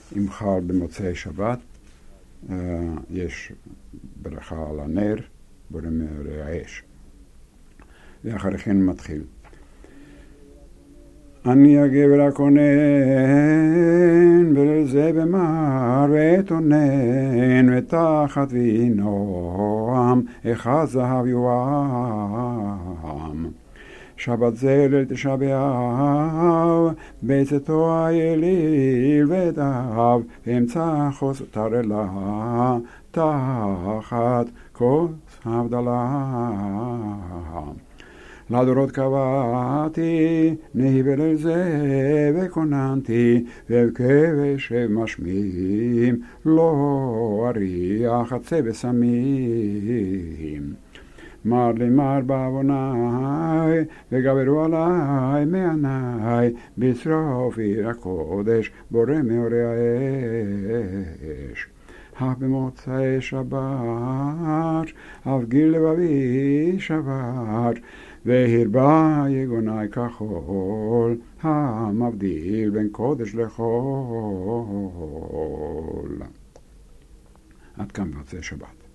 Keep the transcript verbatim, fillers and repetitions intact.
אם חל במוצאי שבת, יש ברכה על הנר, בורא מאורי האש. ואחרי כן מתחיל. אני הגבר הכונן, ולזה במר ותונן, ותחת וינועם, אחד זהב יואם. שבת זה ליל תשעה באב, בצאתו האליל ודב, ואמצע חוס תרלה, תחת כוס הבדלה. לדורות קבעתי, נהי בליל זה וכוננתי, וכבש משמיעים, לא אריח עצה בסמים. מר לי מר בעווני, וגברו עלי מעיני, בשרוף עיר הקודש, בורא מאורי האש. אף במוצאי שבת, אף גיל לבבי שבת, והרבה יגוני כחול, המבדיל בין קודש לחול. עד כאן במוצאי שבת.